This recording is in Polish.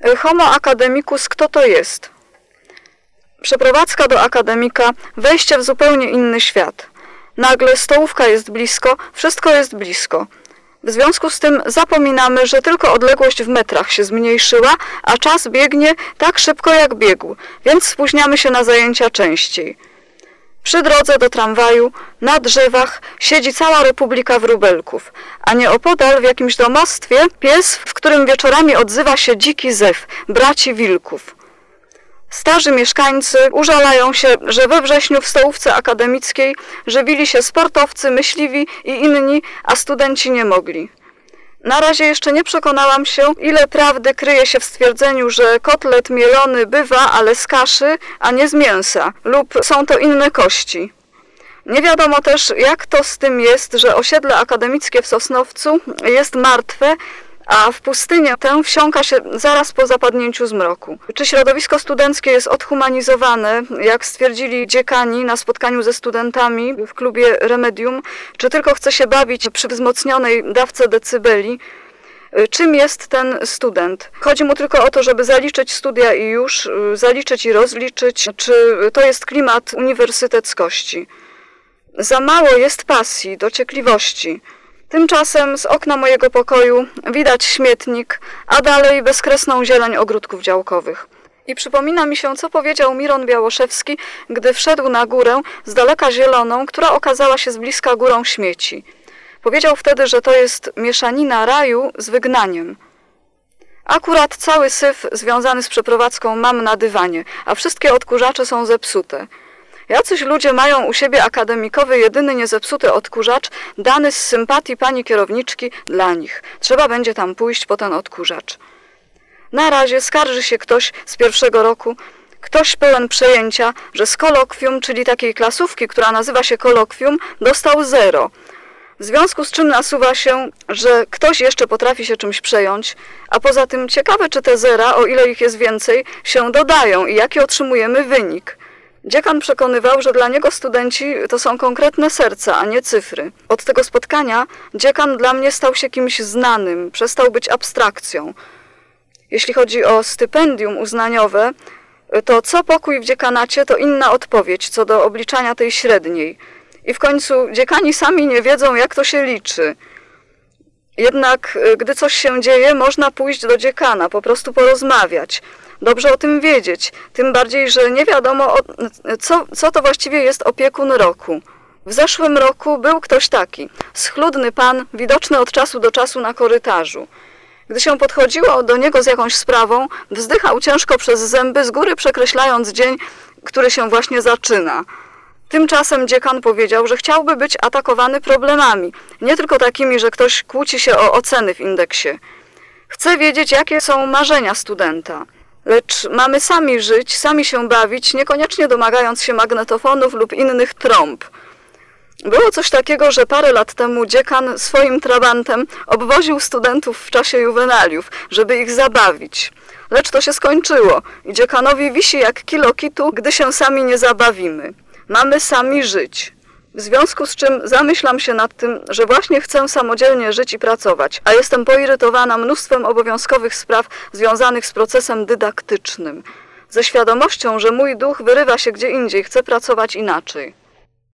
Homo academicus, kto to jest? Przeprowadzka do akademika, wejście w zupełnie inny świat. Nagle stołówka jest blisko, wszystko jest blisko. W związku z tym zapominamy, że tylko odległość w metrach się zmniejszyła, a czas biegnie tak szybko jak biegł, więc spóźniamy się na zajęcia częściej. Przy drodze do tramwaju, na drzewach siedzi cała republika wróbelków, a nieopodal w jakimś domostwie pies, w którym wieczorami odzywa się dziki zew, braci wilków. Starzy mieszkańcy użalają się, że we wrześniu w stołówce akademickiej żywili się sportowcy, myśliwi i inni, a studenci nie mogli. Na razie jeszcze nie przekonałam się, ile prawdy kryje się w stwierdzeniu, że kotlet mielony bywa, ale z kaszy, a nie z mięsa, lub są to inne kości. Nie wiadomo też, jak to z tym jest, że osiedle akademickie w Sosnowcu jest martwe, a w pustynię tę wsiąka się zaraz po zapadnięciu zmroku. Czy środowisko studenckie jest odhumanizowane, jak stwierdzili dziekani na spotkaniu ze studentami w klubie Remedium, czy tylko chce się bawić przy wzmocnionej dawce decybeli? Czym jest ten student? Chodzi mu tylko o to, żeby zaliczyć studia i już, zaliczyć i rozliczyć, czy to jest klimat uniwersyteckości? Za mało jest pasji, dociekliwości. Tymczasem z okna mojego pokoju widać śmietnik, a dalej bezkresną zieleń ogródków działkowych. I przypomina mi się, co powiedział Miron Białoszewski, gdy wszedł na górę z daleka zieloną, która okazała się z bliska górą śmieci. Powiedział wtedy, że to jest mieszanina raju z wygnaniem. Akurat cały syf związany z przeprowadzką mam na dywanie, a wszystkie odkurzacze są zepsute. Jacyś ludzie mają u siebie akademikowy, jedyny niezepsuty odkurzacz, dany z sympatii pani kierowniczki dla nich. Trzeba będzie tam pójść po ten odkurzacz. Na razie skarży się ktoś z pierwszego roku, ktoś pełen przejęcia, że z kolokwium, czyli takiej klasówki, która nazywa się kolokwium, dostał 0. W związku z czym nasuwa się, że ktoś jeszcze potrafi się czymś przejąć, a poza tym ciekawe, czy te zera, o ile ich jest więcej, się dodają i jaki otrzymujemy wynik. Dziekan przekonywał, że dla niego studenci to są konkretne serca, a nie cyfry. Od tego spotkania dziekan dla mnie stał się kimś znanym, przestał być abstrakcją. Jeśli chodzi o stypendium uznaniowe, to co pokój w dziekanacie to inna odpowiedź co do obliczania tej średniej. I w końcu dziekani sami nie wiedzą, jak to się liczy. Jednak gdy coś się dzieje, można pójść do dziekana, po prostu porozmawiać. Dobrze o tym wiedzieć, tym bardziej, że nie wiadomo, co to właściwie jest opiekun roku. W zeszłym roku był ktoś taki, schludny pan, widoczny od czasu do czasu na korytarzu. Gdy się podchodziło do niego z jakąś sprawą, wzdychał ciężko przez zęby, z góry przekreślając dzień, który się właśnie zaczyna. Tymczasem dziekan powiedział, że chciałby być atakowany problemami, nie tylko takimi, że ktoś kłóci się o oceny w indeksie. Chce wiedzieć, jakie są marzenia studenta. Lecz mamy sami żyć, sami się bawić, niekoniecznie domagając się magnetofonów lub innych trąb. Było coś takiego, że parę lat temu dziekan swoim trabantem obwoził studentów w czasie juwenaliów, żeby ich zabawić. Lecz to się skończyło i dziekanowi wisi jak kilo kitu, gdy się sami nie zabawimy. Mamy sami żyć. W związku z czym zamyślam się nad tym, że właśnie chcę samodzielnie żyć i pracować, a jestem poirytowana mnóstwem obowiązkowych spraw związanych z procesem dydaktycznym. Ze świadomością, że mój duch wyrywa się gdzie indziej, chce pracować inaczej.